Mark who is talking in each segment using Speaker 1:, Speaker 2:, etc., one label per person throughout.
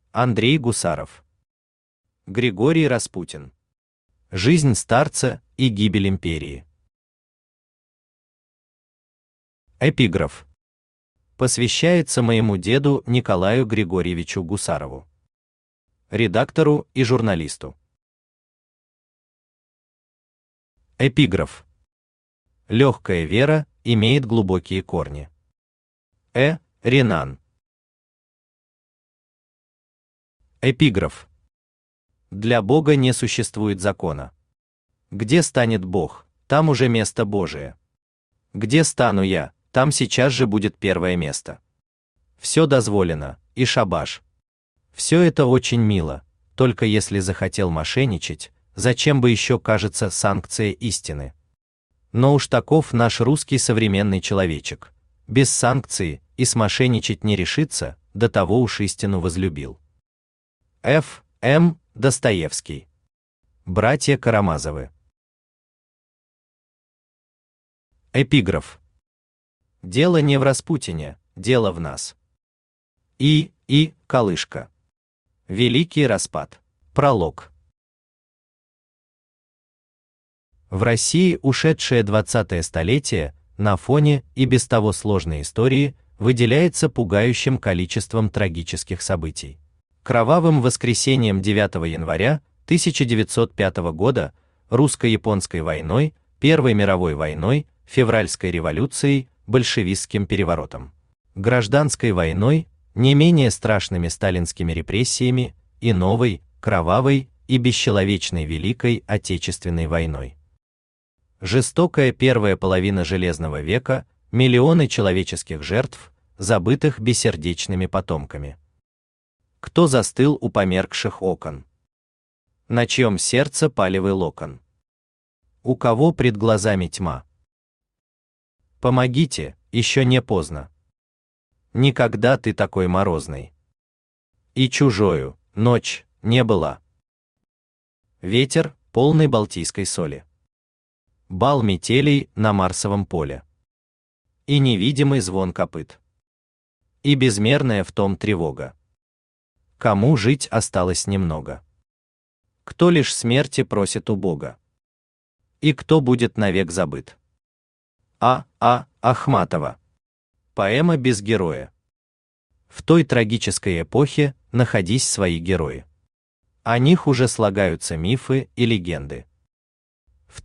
Speaker 1: Андрей Гусаров. Григорий Распутин. Жизнь старца и гибель империи. Эпиграф. Посвящается моему деду Николаю Григорьевичу Гусарову, редактору и журналисту. Эпиграф. Легкая вера имеет глубокие корни. Ренан. Эпиграф. Для Бога не существует закона. Где станет Бог, там уже место Божие. Где стану я, там сейчас же будет первое место. Все дозволено, и шабаш. Все это очень мило, только если захотел мошенничать, зачем бы еще, кажется, санкция истины. Но уж таков наш русский современный человечек. Без санкции и смошенничать не решится, до того уж истину возлюбил. Ф.М. Достоевский. Братья Карамазовы. Эпиграф. Дело не в Распутине, дело в нас. И. Калышка. Великий распад. Пролог. В России ушедшее 20-е столетие на фоне и без того сложной истории выделяется пугающим количеством трагических событий. Кровавым воскресеньем 9 января 1905 года, русско-японской войной, Первой мировой войной, февральской революцией, большевистским переворотом, гражданской войной, не менее страшными сталинскими репрессиями и новой, кровавой и бесчеловечной Великой Отечественной войной. Жестокая первая половина Железного века, миллионы человеческих жертв, забытых бессердечными потомками. Кто застыл у померкших окон? На чьем сердце палевый локон? У кого пред глазами тьма? Помогите, еще не поздно. Никогда ты такой морозный. И чужою ночь не была. Ветер, полный балтийской соли. Бал метелей на Марсовом поле. И невидимый звон копыт. И безмерная в том тревога. Кому жить осталось немного. Кто лишь смерти просит у Бога. И кто будет навек забыт. Ахматова. Поэма без героя. В той трагической эпохе находись свои герои. О них уже слагаются мифы и легенды. В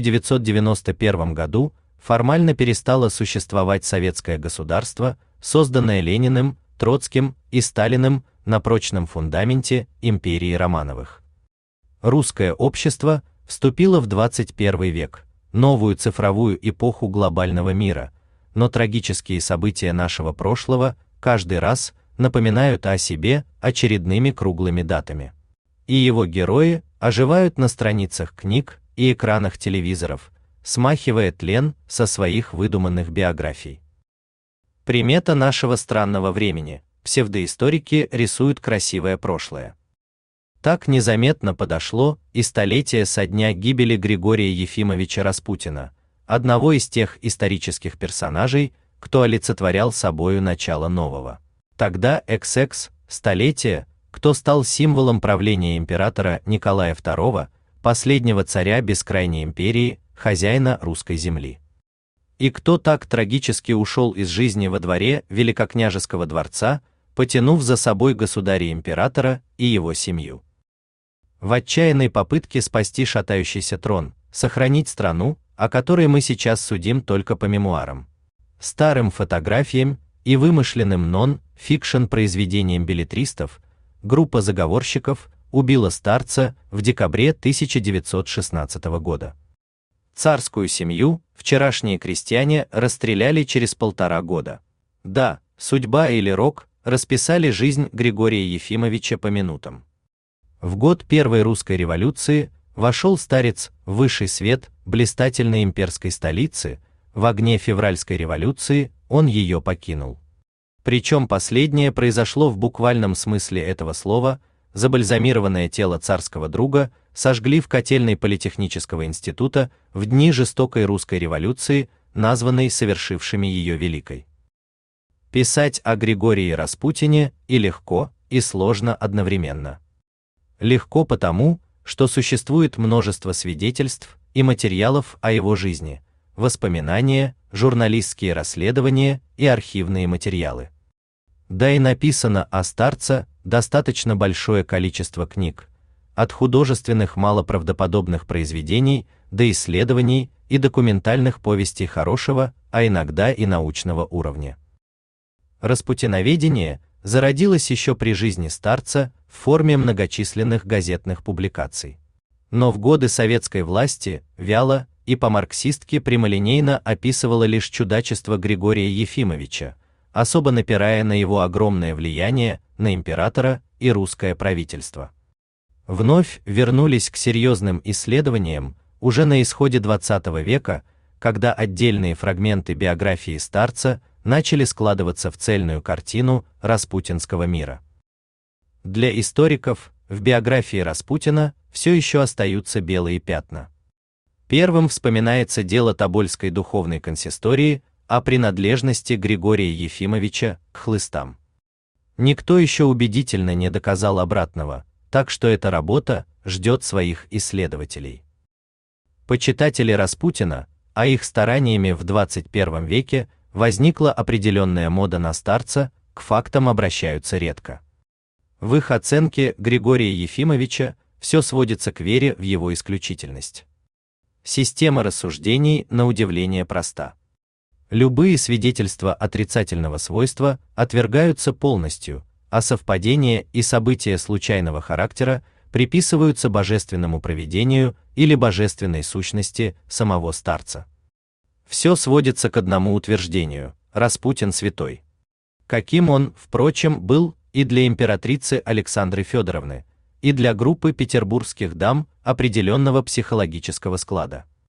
Speaker 1: 1991 году формально перестало существовать советское государство, созданное Лениным, Троцким и Сталиным на прочном фундаменте империи Романовых. Русское общество вступило в 21 век, новую цифровую эпоху глобального мира, но трагические события нашего прошлого каждый раз напоминают о себе очередными круглыми датами. И его герои оживают на страницах книг и экранах телевизоров, смахивая тлен со своих выдуманных биографий. Примета нашего странного времени: псевдоисторики рисуют красивое прошлое. Так незаметно подошло и столетие со дня гибели Григория Ефимовича Распутина, одного из тех исторических персонажей, кто олицетворял собою начало нового. Тогда XX столетие, кто стал символом правления императора Николая II, последнего царя бескрайней империи, хозяина русской земли. И кто так трагически ушел из жизни во дворе Великокняжеского дворца, потянув за собой государя-императора и его семью. В отчаянной попытке спасти шатающийся трон, сохранить страну, о которой мы сейчас судим только по мемуарам, старым фотографиям и вымышленным нон-фикшн произведениям беллетристов, группа заговорщиков убила старца в декабре 1916 года. Царскую семью вчерашние крестьяне расстреляли через 1,5 года. Да, судьба или рок расписали жизнь Григория Ефимовича по минутам. В год Первой русской революции вошел старец в высший свет блистательной имперской столицы, в огне февральской революции он ее покинул. Причем последнее произошло в буквальном смысле этого слова. Забальзамированное тело царского друга сожгли в котельной Политехнического института в дни жестокой русской революции, названной совершившими ее великой. Писать о Григории Распутине и легко, и сложно одновременно. Легко потому, что существует множество свидетельств и материалов о его жизни, воспоминания, журналистские расследования и архивные материалы. Да и написано о старце достаточно большое количество книг, от художественных малоправдоподобных произведений до исследований и документальных повестей хорошего, а иногда и научного уровня. Распутиноведение зародилось еще при жизни старца в форме многочисленных газетных публикаций. Но в годы советской власти вяло и по-марксистски прямолинейно описывало лишь чудачество Григория Ефимовича, особо напирая на его огромное влияние на императора и русское правительство. Вновь вернулись к серьезным исследованиям уже на исходе XX века, когда отдельные фрагменты биографии старца начали складываться в цельную картину распутинского мира. Для историков в биографии Распутина все еще остаются белые пятна. Первым вспоминается дело Тобольской духовной консистории о принадлежности Григория Ефимовича к хлыстам. Никто еще убедительно не доказал обратного, так что эта работа ждет своих исследователей. Почитатели Распутина, а их стараниями в 21 веке возникла определенная мода на старца, к фактам обращаются редко. В их оценке Григория Ефимовича все сводится к вере в его исключительность. Система рассуждений на удивление проста. Любые свидетельства отрицательного свойства отвергаются полностью, а совпадения и события случайного характера приписываются божественному провидению или божественной сущности самого старца. Все сводится к одному утверждению: Распутин святой. Каким он, впрочем, был и для императрицы Александры Федоровны, и для группы петербургских дам определенного психологического склада.